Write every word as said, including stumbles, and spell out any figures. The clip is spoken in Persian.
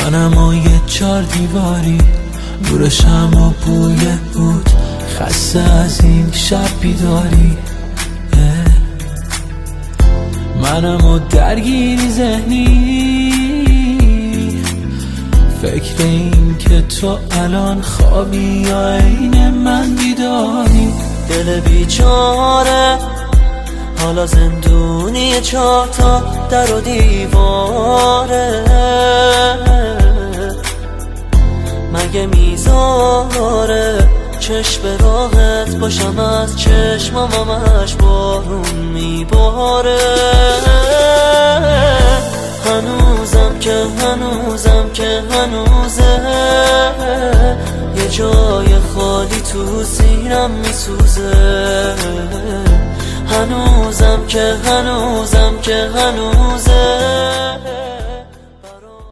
منم و یه چار دیواری، نورشم و بوی بود، خسته از این شب بیداری. منم و درگیری ذهنی، فکر این که تو الان خوابی یا عین من بیداری. دل بیچاره حالا زندونی، چهار تا در و دیواره. مگه میذاره چشم به راحت باشم، از چشمامش بارون میباره. هنوزم که هنوزم که هنوزه یه جای خالی تو سینم میسوزه. هنوزم که هنوزم که هنوزه